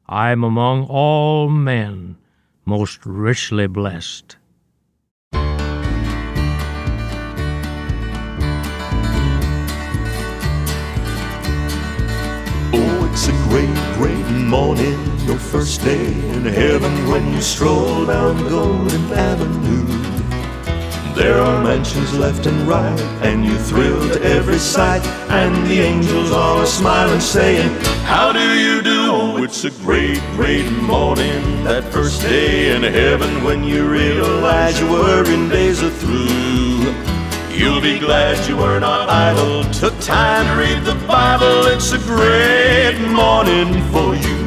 I'm among all men most richly blessed. Oh, it's a great, great morning, your first day in heaven when you stroll down Golden Avenue. There are mansions left and right, and you thrill to every sight, and the angels all are smiling, saying, how do you do? Oh, it's a great, great morning, that first day in heaven when you realize your worrying days are through. You'll be glad you were not idle, took time to read the Bible. It's a great morning for you.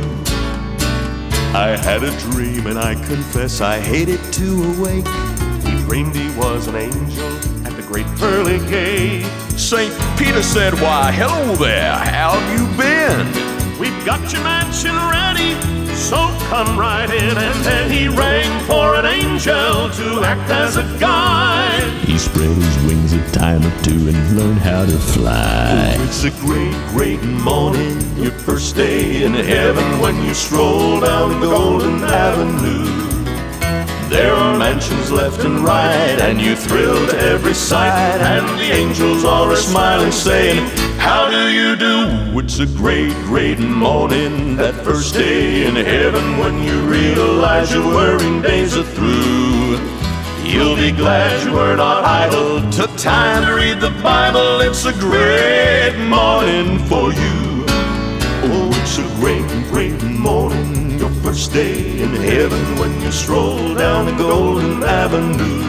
I had a dream and I confess I hated to awake. He dreamed he was an angel at the great pearly gate. St. Peter said, why, hello there, how've you been? We've got your mansion ready, so come right in. And then he rang for an angel to act as a guide. He spread his wings a time or two and learned how to fly. Oh, it's a great, great morning, your first day in heaven when you stroll down Golden Avenue. There are mansions left and right, and you thrill to every sight, and the angels all are smiling, saying, how do you do? It's a great, great morning, that first day in heaven when you realize your worrying days are through. You'll be glad you were not idle, took time to read the Bible. It's a great morning for you. Oh, it's a great, great morning, your first day in heaven when you stroll down the Golden Avenue.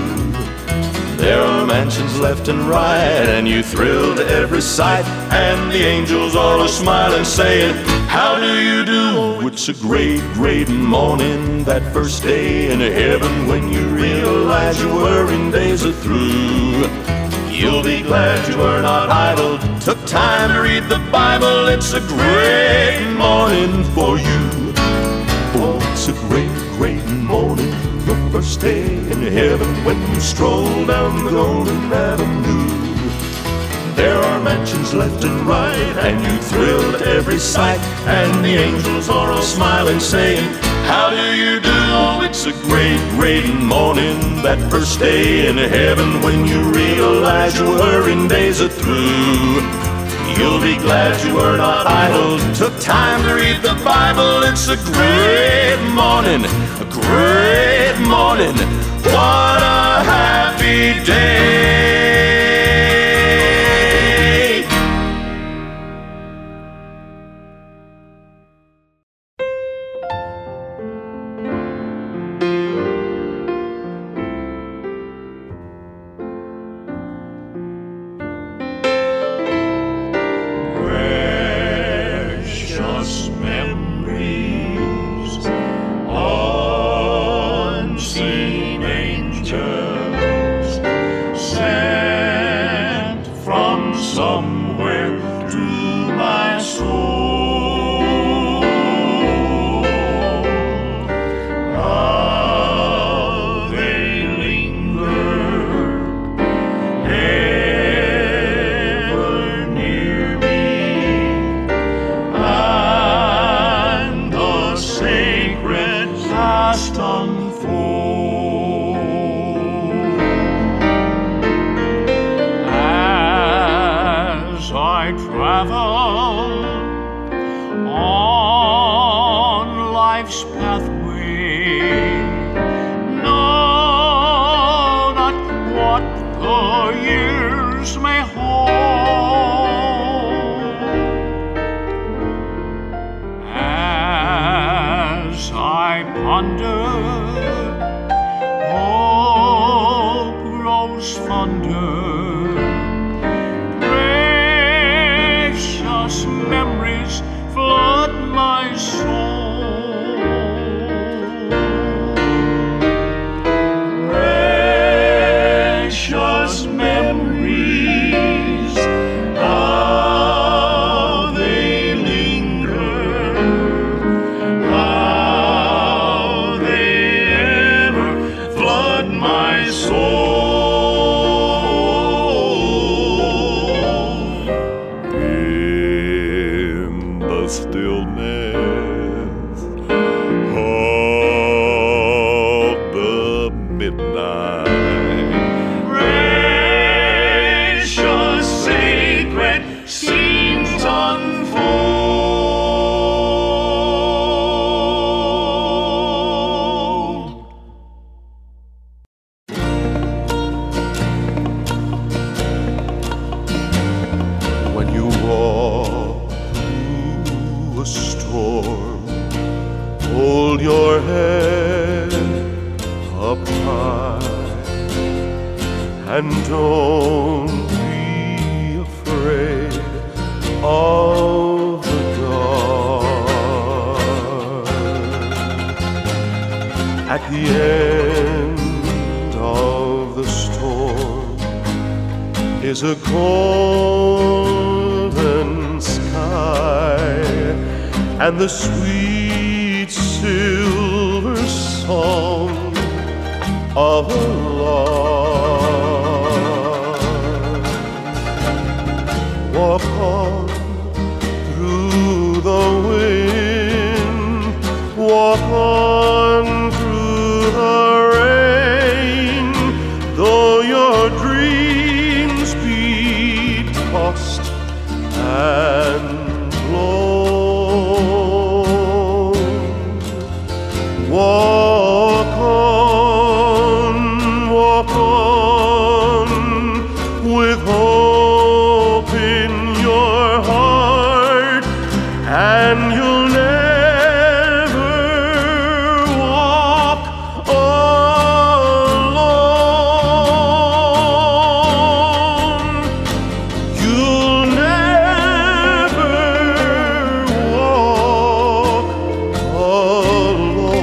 There are mansions left and right, and you thrill to every sight, and the angels all are smiling, saying, how do you do? It's a great, great morning, that first day in heaven when you realize your worrying days are through. You'll be glad you were not idle, took time to read the Bible. It's a great morning for you. Oh, it's a great, great morning, your first day in heaven when you stroll down the Golden Avenue. There are mansions left and right, and you thrill to every sight, and the angels are all smiling, saying, how do you do? Oh, it's a great, great morning, that first day in heaven when you realize your worrying days are through. You'll be glad you were not idle, took time to read the Bible. It's a great morning, a great morning. What a happy day. Hold your head up high and don't be afraid of the dark. At the end of the storm is a golden sky and the sweet silver song of a lark. Walk on through the wind, walk on through the rain, though your dreams be tossed and blown. Walk on with hope in your heart, and you'll never walk alone. You'll never walk alone.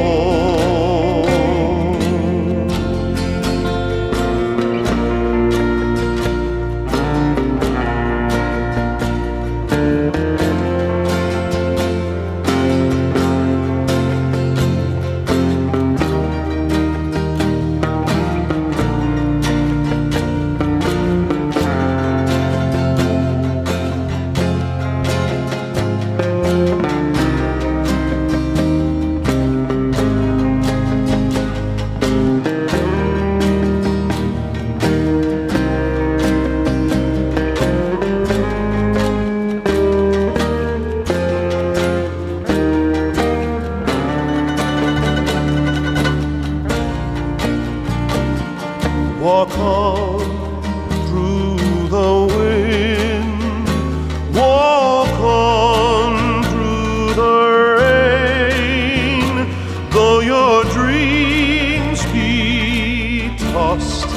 Walk on through the wind, walk on through the rain, though your dreams be tossed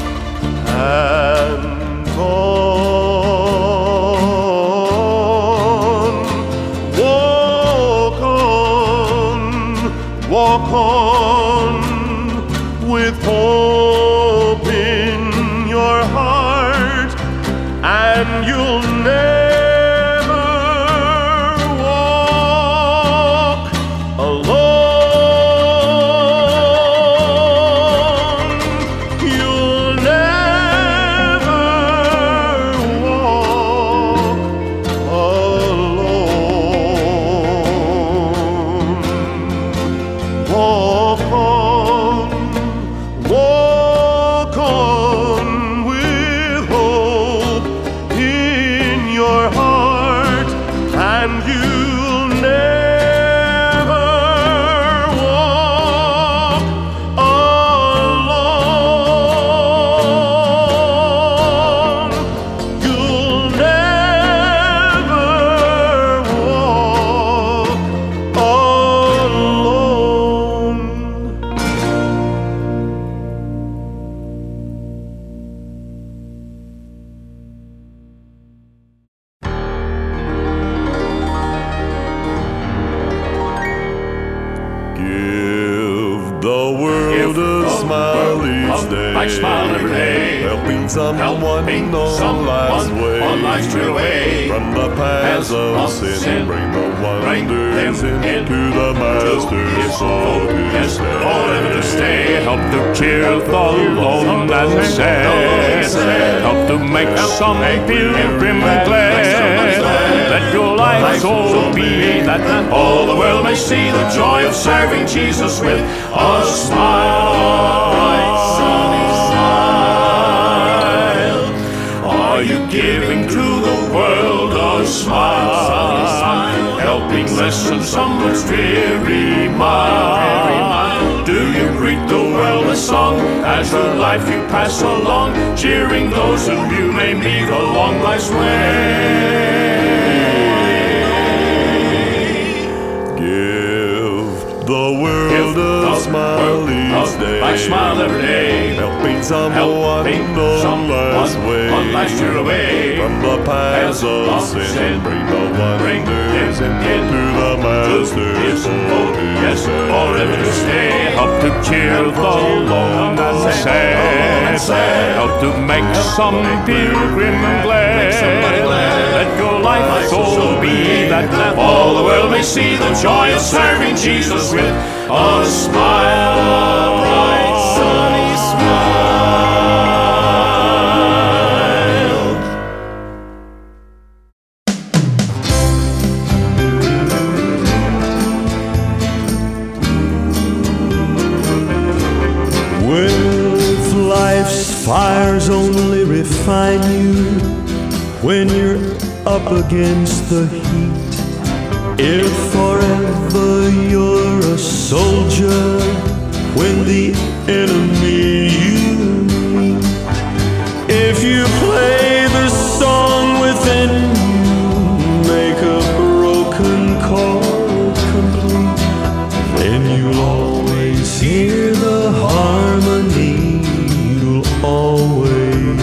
and gone. Walk on with hope in your heart, and you'll never walk alone. You'll never walk alone. Walk on with hope in your heart, and you'll never walk alone. You'll never walk alone. Give the world a smile each day. I smile every day, Helping someone helping on life's way. on life's trail away. From the paths of sin, bring the wonders into the Master's soul to stay. To stay, Help to cheer the lone and sad. Help to make some pilgrim glad. Let your life so be that all the world may see the joy of serving Jesus with a smile, bright sunny smile. Are you giving to the world a smile, helping lessen someone's dreary mind? Do you greet the world with song as through life you pass along, cheering those whom you may meet along life's way? Give the world a smile each day. I smile every day. Helping someone on life's way. From the paths of sin, bring the wonders into the Master's fold. Yes, forever to stay. Help to cheer the lone and sad. Help to make some pilgrim glad. Let your life so be that all the world may see the joy of serving Jesus with a smile, a bright sunny smile. Well, if life's fires only refine you when you're up against the heat, if forever you're a soldier when the enemy you meet, if you play the song within you, make a broken chord complete, then you'll always hear the harmony, you'll always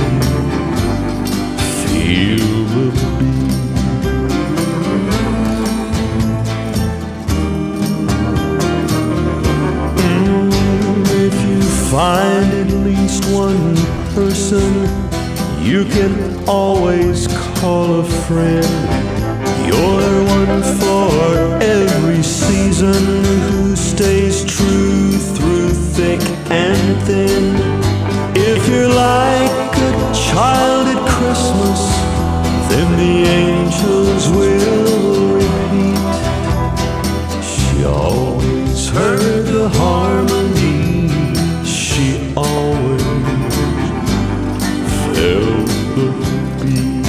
feel the beat. If you find at least one person you can always call a friend, you're one for every season, who stays true through thick and thin. If you're like a child at Christmas, then the angels will repeat. She always heard the harmony, she always felt the beat.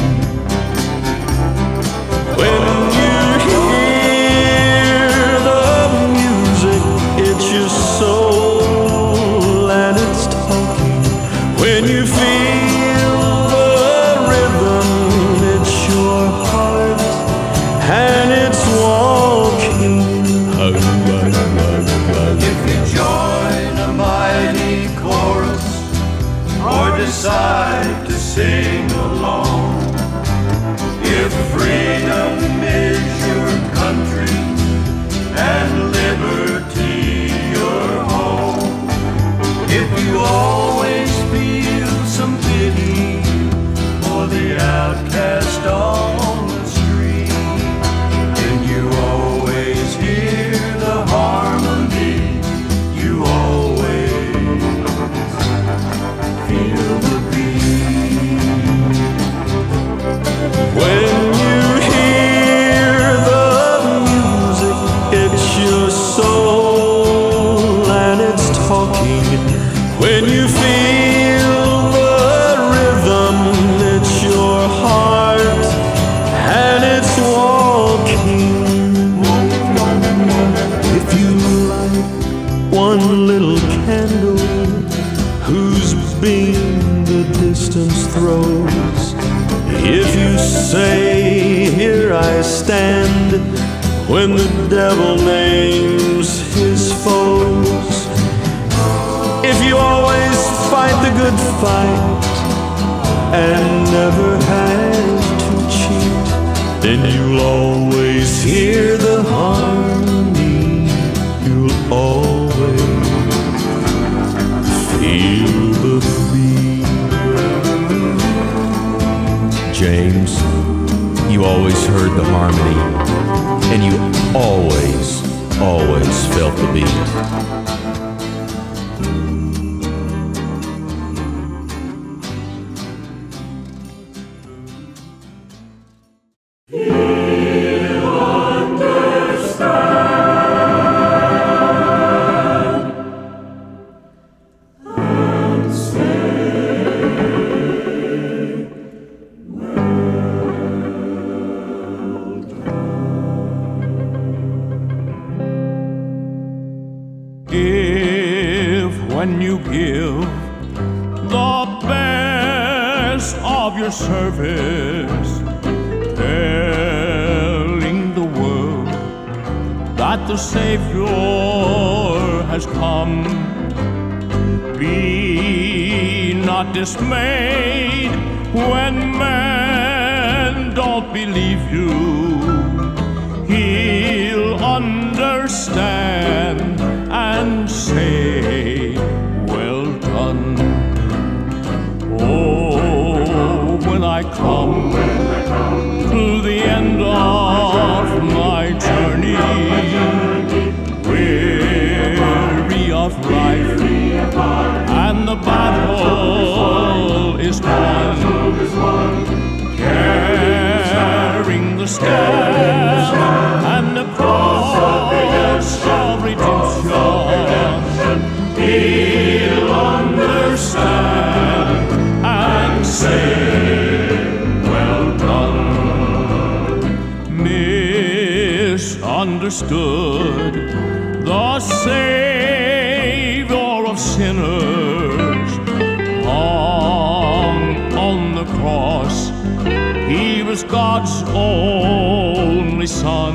When you hear the music, it's your soul and it's talking. When you feel the rhythm, it's your heart and it's walking. If you join a mighty chorus or decide to sing along, if freedom is your country and liberty your home, if you always feel some pity for the outcast on the street, then you always hear the harmony, you always feel the beat. When you hear the music, it's your soul and it's talking. When you feel the rhythm, it's your heart and it's walking. If you light one little candle whose beam the distance throws, if you say, here I stand, when the devil names his foes, if you always fight the good fight and never have to cheat, then you'll always hear the harmony, you'll always feel the beat. James, you always heard the harmony, and you always felt the beat. When you give the best of your service, telling the world that that the Savior has come. Be not dismayed when men don't believe you. He'll understand and say, well done. Oh, when I come to the end of my journey, weary of life, and the battle is won, carrying the staff and the cross of redemption. He'll understand and say, well done. Misunderstood, the Savior of sinners hung on the cross. He was God's only Son.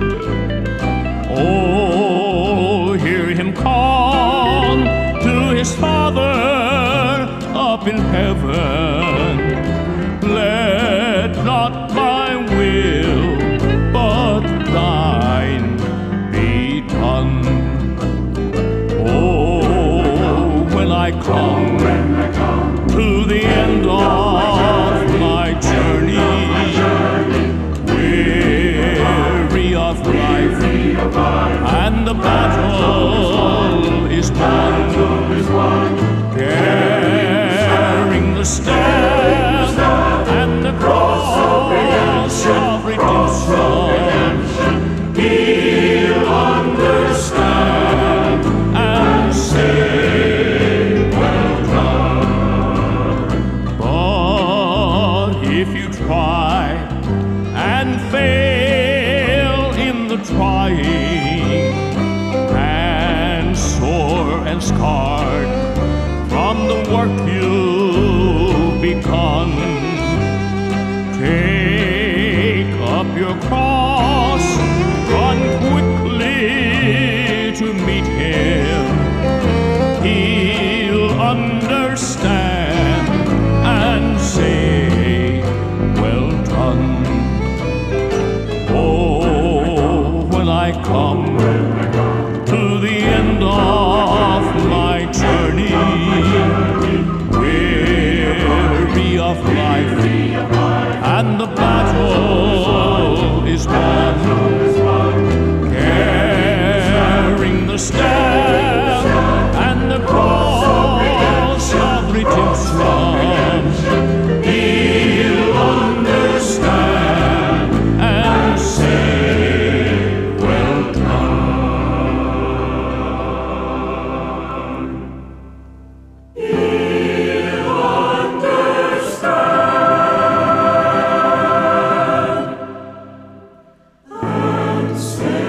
Oh, hear him call to his Father up in heaven. Let not my will, but thine be done. Oh, when I come to the end of my journey, weary of life, and the battle is won, carrying the staff and the cross of redemption. He'll understand and say, well done. But if you try and fail in the trying, and sore and scarred from the work you've begun, take up your cross, run quickly to meet him. He'll understand and say, well done. Oh, when I come to the end of my journey, weary of life, and the battle is won, carrying the staff and the cross of redemption. He'll understand and say, well done. He'll understand and say,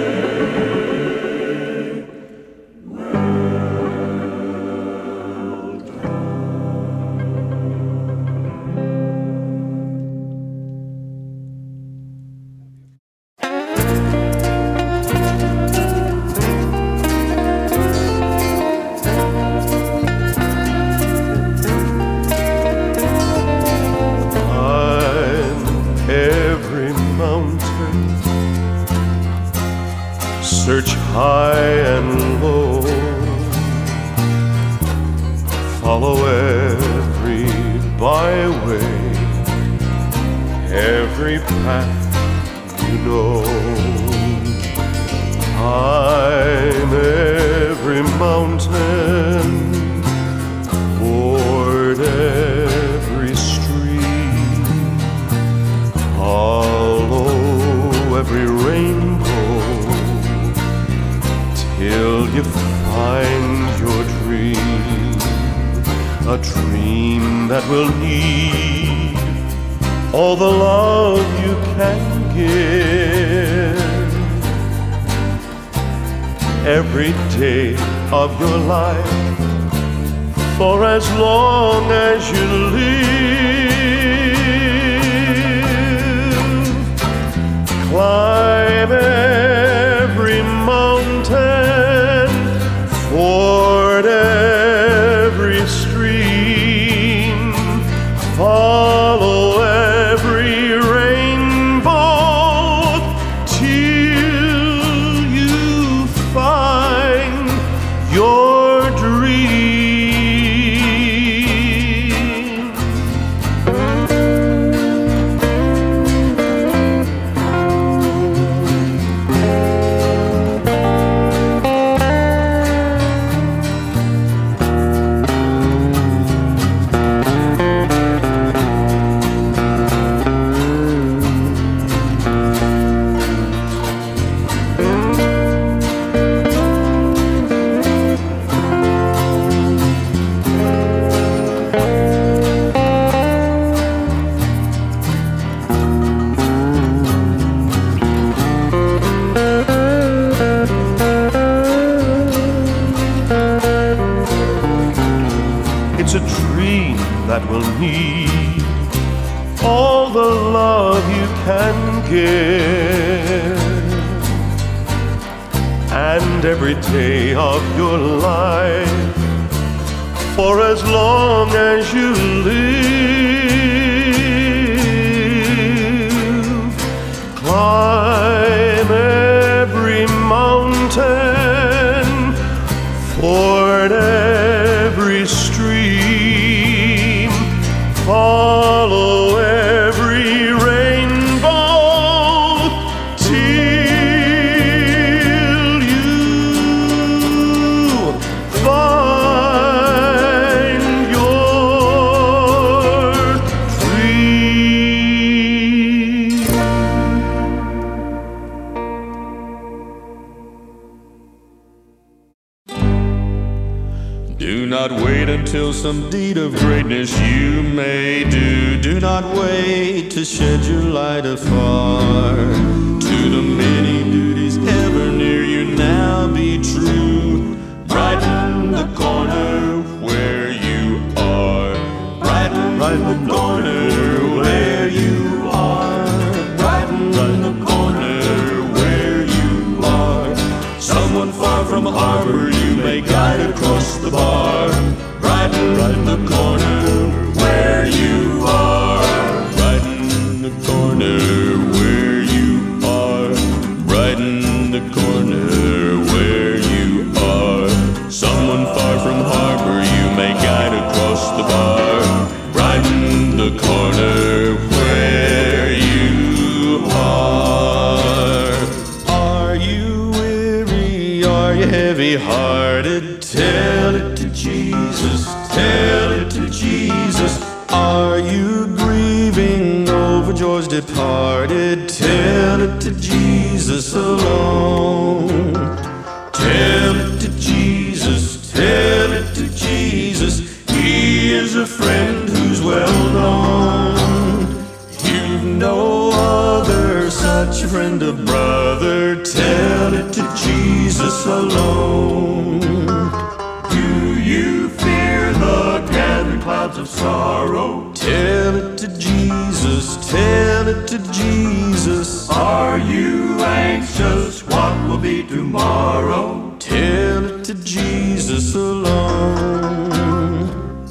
every mountain, search high and low, follow every byway, every path you know. Climb every mountain, ford every stream, follow every rainbow, till you find your dream, a dream that will need all the love you can give. Every day of your life, for as long as you live, climb every that will need all the love you can give. And every day of your life, for as long as you live, climb every mountain, ford every stream, follow every rainbow till you find your dream. Do not wait until some deed of greatness you may do. Do not wait to shed your light afar. To the many duties ever near you, now be true. Brighten the corner where you are. Brighten the corner where you are. Brighten the corner where you are. Someone far from harbor you may guide across the bar. Brighten the corner where you are. Brighten the corner where you are. Brighten the corner where you are. Someone far from harbor you may guide across the bar. Brighten the corner where you are. Are you weary? Are you heavy-hearted? Tell it to Jesus, tell it to Jesus. Are you grieving over joys departed? Tell it to Jesus alone. Tell it to Jesus, tell it to Jesus. He is a friend who's well known. You've no other such a friend, a brother. Tell it to Jesus alone. You fear the gathering clouds of sorrow. Tell it to Jesus, tell it to Jesus. Are you anxious what will be tomorrow? Tell it to Jesus alone.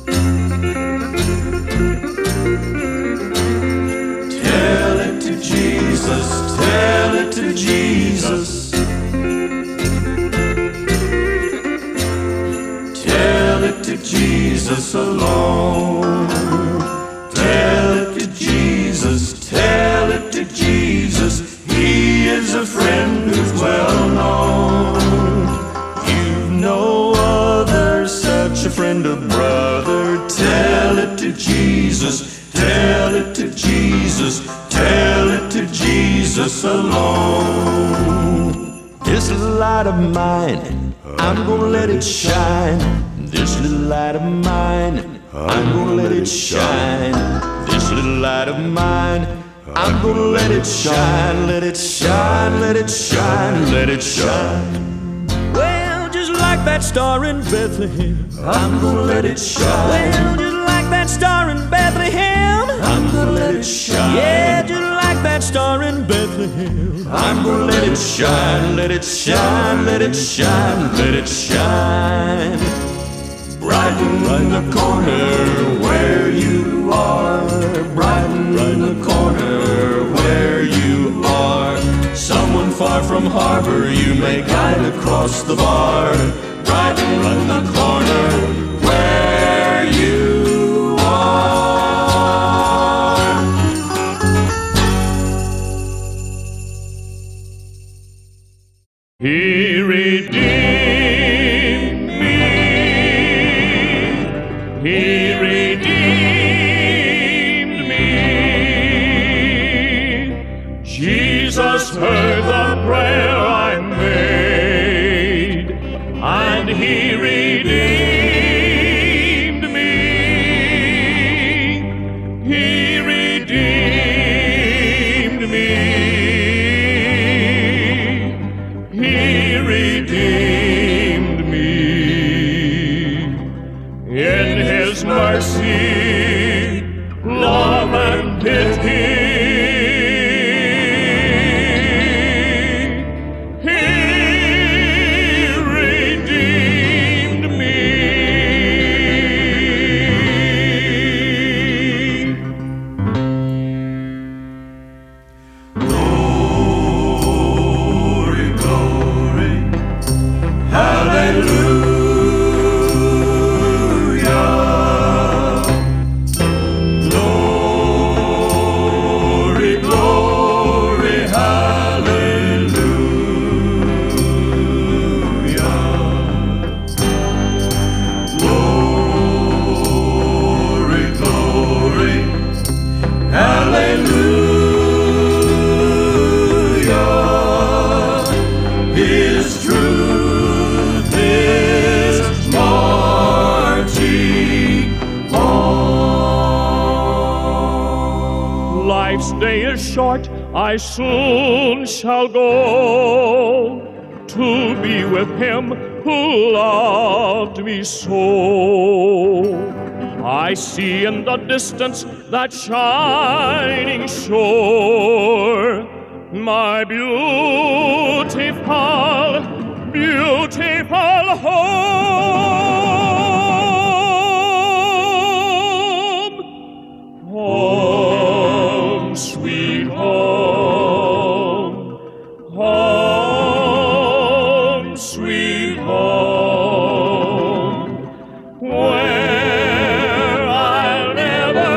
Tell it to Jesus, tell it to Jesus. Tell it to Jesus alone. Tell it to Jesus, tell it to Jesus. He is a friend who's well known. You've no other such a friend, a brother. Tell it to Jesus, tell it to Jesus. Tell it to Jesus alone. This little light of mine, I'm gonna let it shine. This little light of mine, I'm gonna let it shine. This little light of mine, I'm gonna let it shine. Let it shine, let it shine, let it shine. Well, just like that star in Bethlehem, I'm gonna let it shine. well, just like that star in Bethlehem, I'm gonna let it shine. yeah, just like that star in Bethlehem. I'm gonna let it shine, let it shine, let it shine, let it shine. Brighten the corner where you are. Brighten the corner where you are. Someone far from harbor you may guide across the bar. Brighten the corner where you are. He redeemed me. He redeemed me. Jesus heard the prayer I made, and He redeemed Life's day is short, I soon shall go to be with him who loved me so. I see in the distance that shining shore, my beautiful, beautiful home. Home, sweet home. Home, sweet home. Where I'll never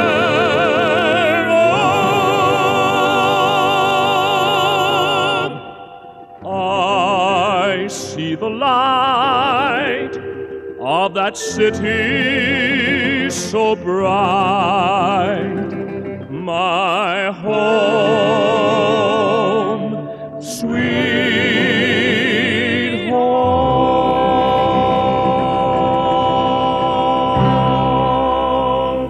roam. I see the light of that city so bright, my home, sweet home.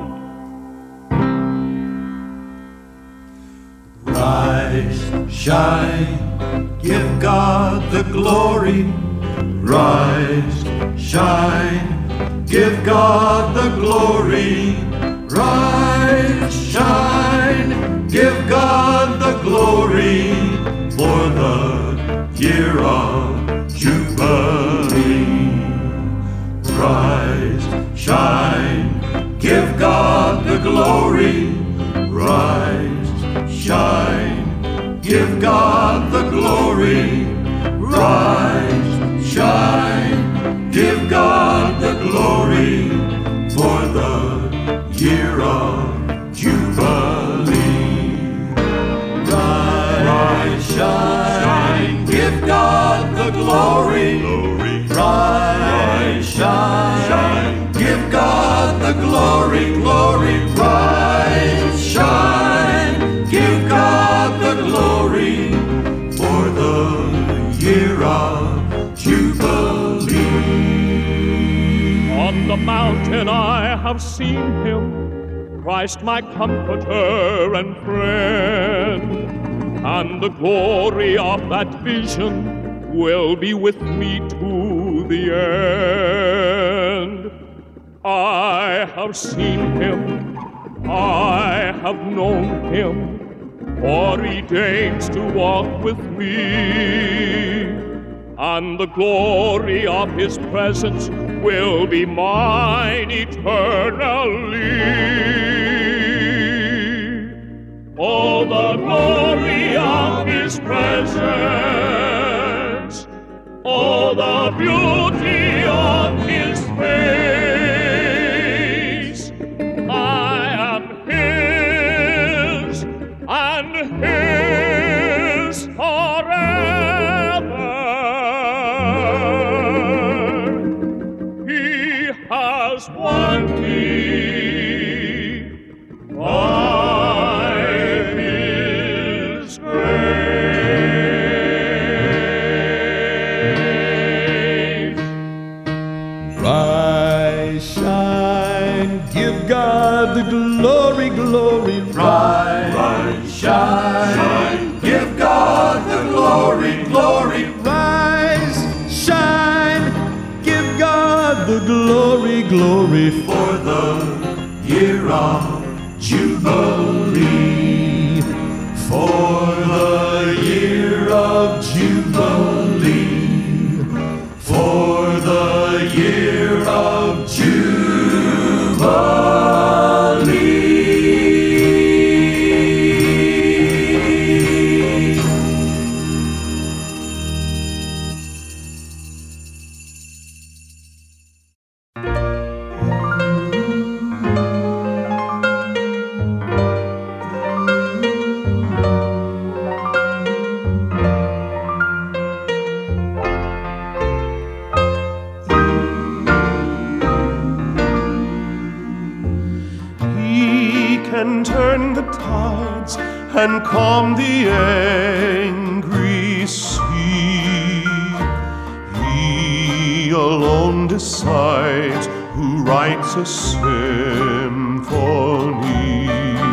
Rise, shine, give God the glory. Rise, shine, give God the glory. Rise, shine, give God the glory for the year of Jubilee. Rise, shine, give God the glory. Rise, shine, give God the glory. Rise, shine, give God the glory for the year of Jubilee. Rise, shine, give God the glory. Rise, shine, give God the glory. Rise, shine, give God the glory for the year of Jubilee. On the mountain I have seen him, Christ my comforter and friend, and the glory of that vision will be with me to the end. I have seen him, I have known him, for he deigns to walk with me, and the glory of his presence will be mine eternally. Oh, the glory of his presence, oh, the beauty of his face. I am his and his forever. He has won me by his grace. Rise, shine, give God the glory, glory. Rise, shine, give God the glory. Rise, shine, give God the glory, glory. For the year of Jubilee. For the year of Jubilee. For the year of Jubilee. and calm the angry sea. He alone decides who writes a symphony.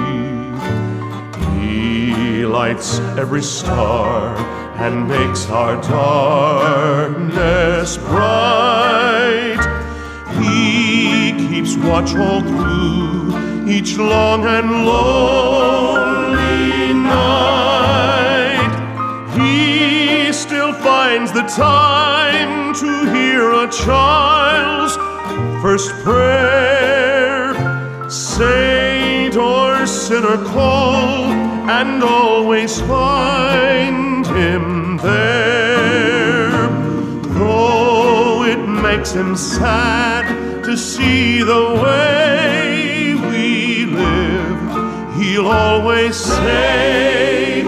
He lights every star and makes our darkness bright. He keeps watch all through each long and lonely night. He still finds the time to hear a child's first prayer. Saint or sinner call and always find him there. Though it makes him sad to see the way we live, he'll always say,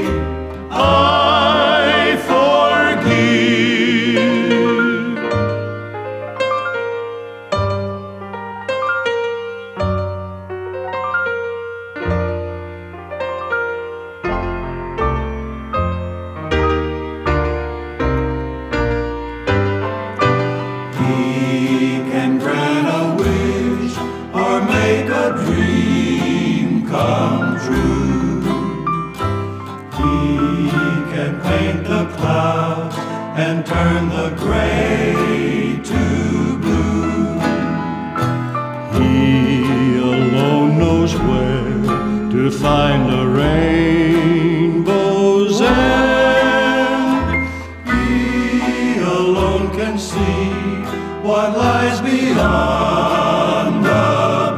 I forgive. And turn the gray to blue. He alone knows where to find the rainbow's end. He alone can see what lies beyond the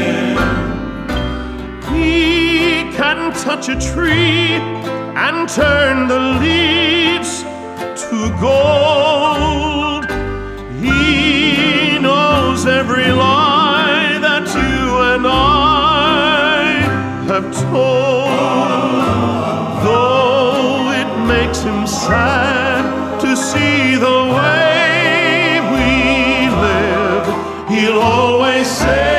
bend. He can touch a tree and turn the leaves to gold. He knows every lie that you and I have told. Though it makes him sad to see the way we live, he'll always say,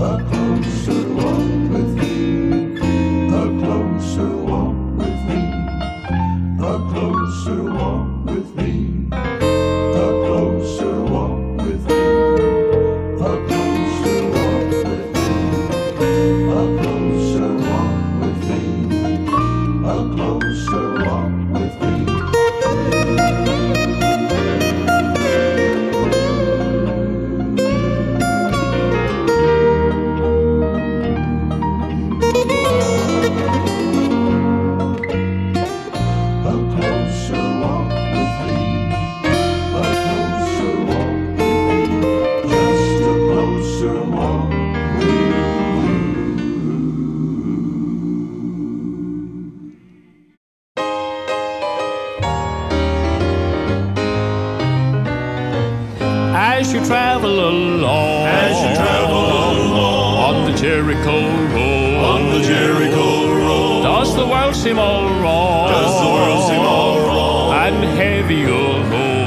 a closer walk with thee, a closer walk with thee, a closer walk with thee, a closer walk with thee, a closer walk with thee, a closer walk with thee, a closer walk with thee. As you travel along, on the Jericho road, does the world seem all wrong? And heavy your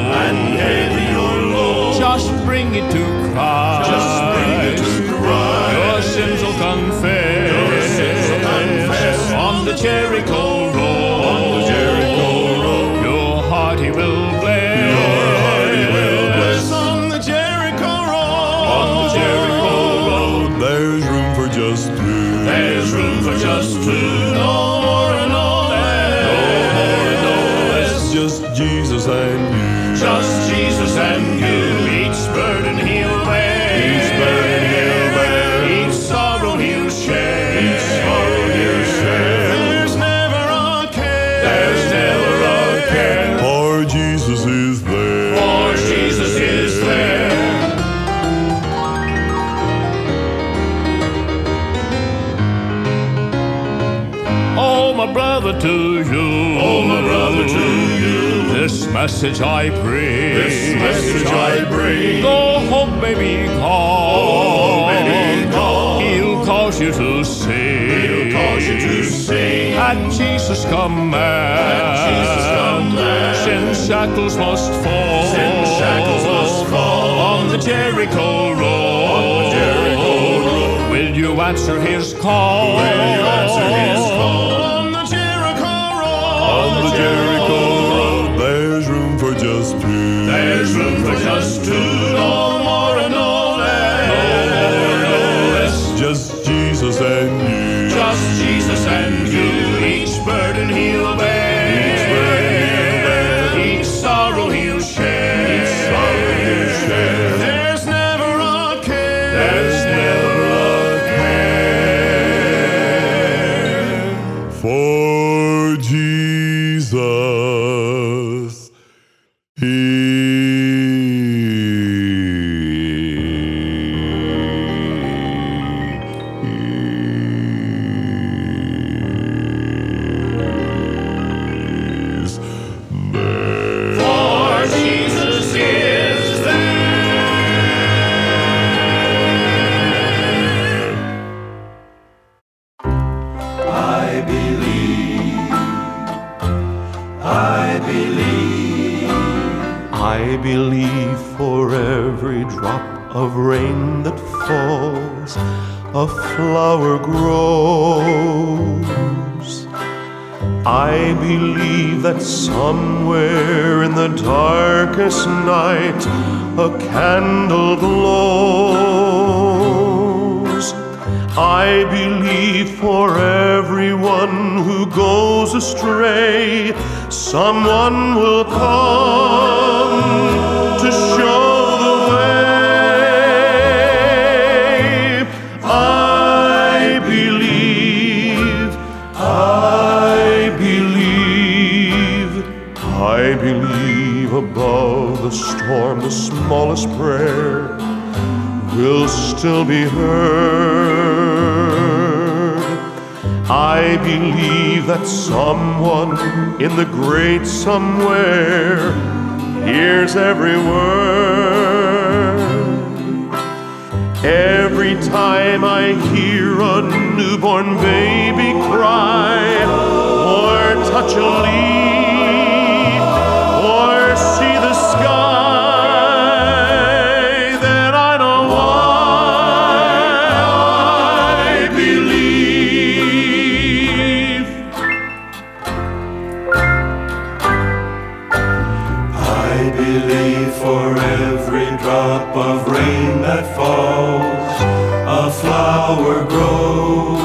load, just bring it to Christ. Your sins will confess. On the Jericho road, your heart He will bless. Just two, no more and no less. Just Jesus and you. Just Jesus and you. Each burden He'll bear. Each sorrow He'll share. There's never a care. For Jesus is there. Oh, my brother, to you. This message I bring. Go home, baby, call. He'll cause you to sing. At Jesus' command. Sin's shackles must fall. On the Jericho road. Will you answer His call? On the Jericho road. There's room for just two. No more and no less. Just Jesus and you. Each burden He'll bear. Each sorrow He'll share. There's never a care. For Jesus I believe for every drop of rain that falls, a flower grows. I believe that somewhere in the darkest night a candle glows. I believe for everyone who goes astray, someone will come to show the way. I believe above the storm, the smallest prayer will still be heard. I believe that someone in the great somewhere hears every word. Every time I hear a newborn baby cry, or touch a leaf, or see the sky, then I know why flower grows.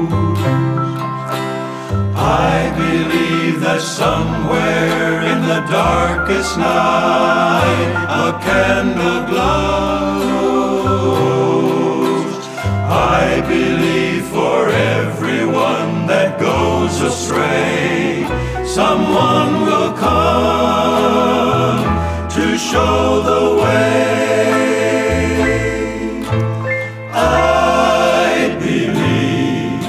I believe that somewhere in the darkest night a candle glows. I believe for everyone that goes astray, someone will come to show the way. I believe,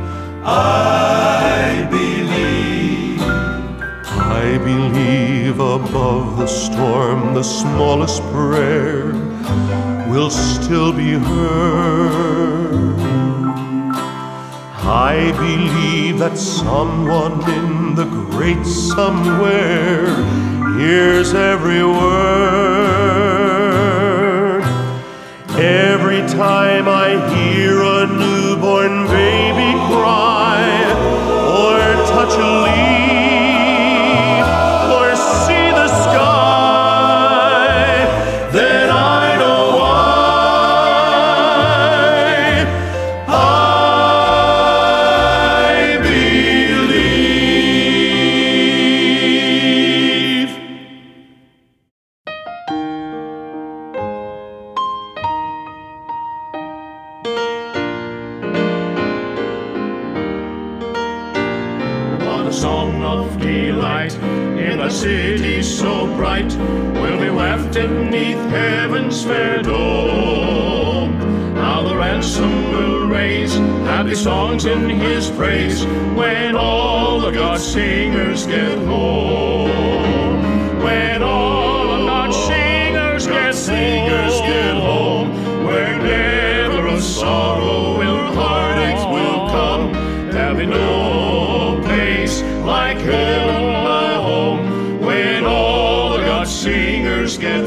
I believe. I believe above the storm the smallest prayer will still be heard. I believe that someone in the great somewhere hears every word. Every time I hear a newborn baby cry, or touch a leaf, or see the sky, then I know why I believe. What a song of delight in a city so bright will be wafted neath heaven's fair dome. How the ransom will raise happy songs in his praise when all the God's singers get home. When all of God's singers get home, where never a sorrow will, heartaches will come. There'll be no place like heaven, my home, when all the God's singers get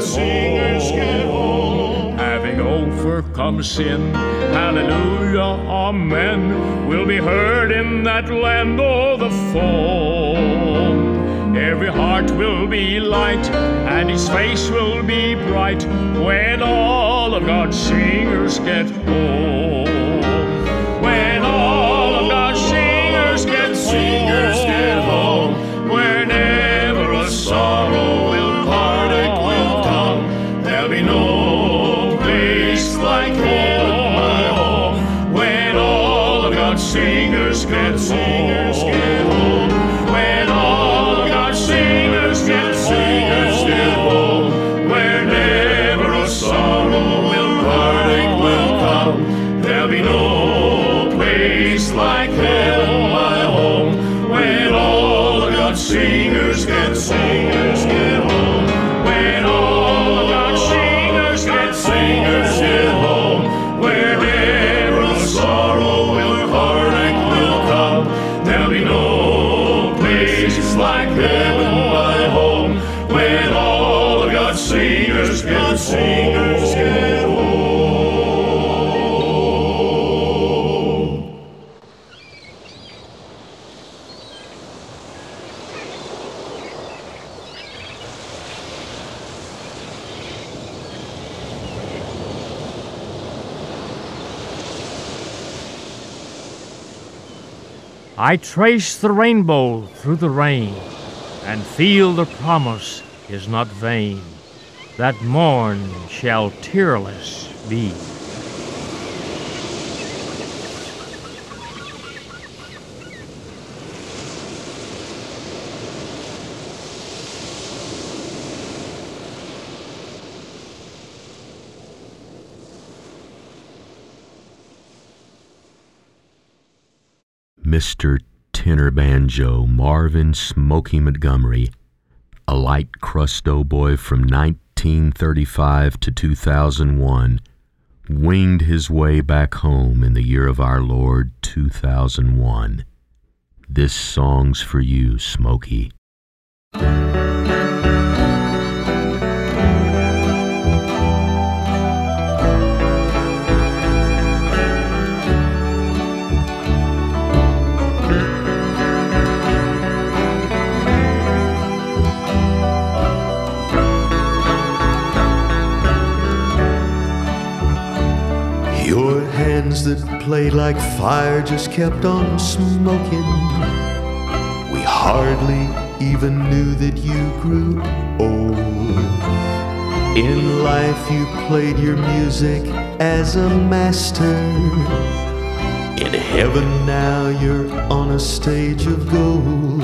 home. Having overcome sin, hallelujah, amen, will be heard in that land o'er the foam. Every heart will be light, and his face will be bright, when all of God's singers get home. When all of God's singers get home, where never a sorrow will, heartache will come. There'll be no place like heaven, my home, when all of God's singers get home. When all of God's singers get home, where never a sorrow will, heartache will come. There'll be no place like heaven, my home, when all of God's singers get home. When all of God's singers get home, where never a sorrow will, heartache will come. There'll be no place like heaven, my home, when all of God's singers get home. I trace the rainbow through the rain, and feel the promise is not vain, that morn shall tearless be. Mr. Tenor Banjo Marvin Smokey Montgomery, a light crust doughboy from 1935 to 2001, winged his way back home in the year of our Lord 2001. This song's for you, Smokey. Your hands that played like fire just kept on smoking. We hardly even knew that you grew old. In life you played your music as a master. In heaven now you're on a stage of gold.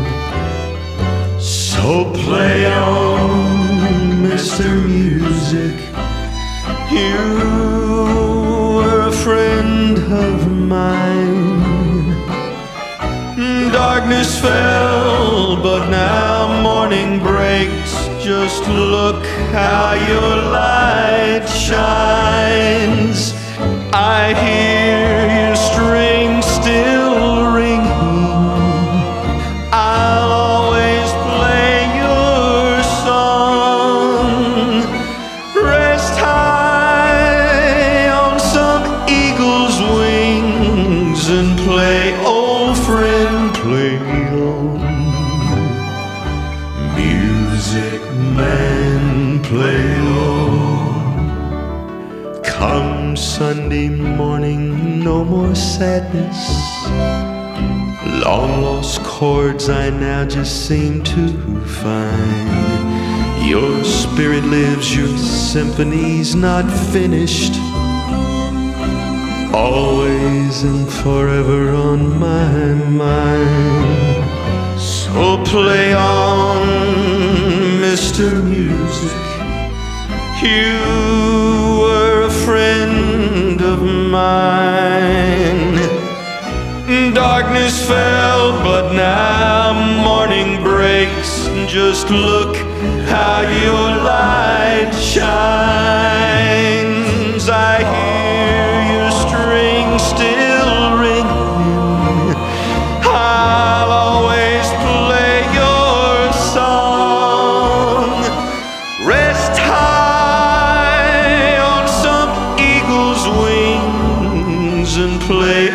So play on, Mr. Music. You were a friend of mine. Darkness fell, but now morning breaks. Just look how your light shines. I hear your strings still ringing. I'll always play your song. Rest high on some eagle's wings and play, old friend, play on. Music man, play on. Come Sunday morning, no more sadness. Long lost chords I now just seem to find. Your spirit lives, your symphony's not finished. Always and forever on my mind. So play on, Mr. Music. You were a friend of mine. Darkness fell, but now morning breaks. Just look how your light shines. I hear your strings still ringing. I'll always play your song. Rest high on some eagle's wings and play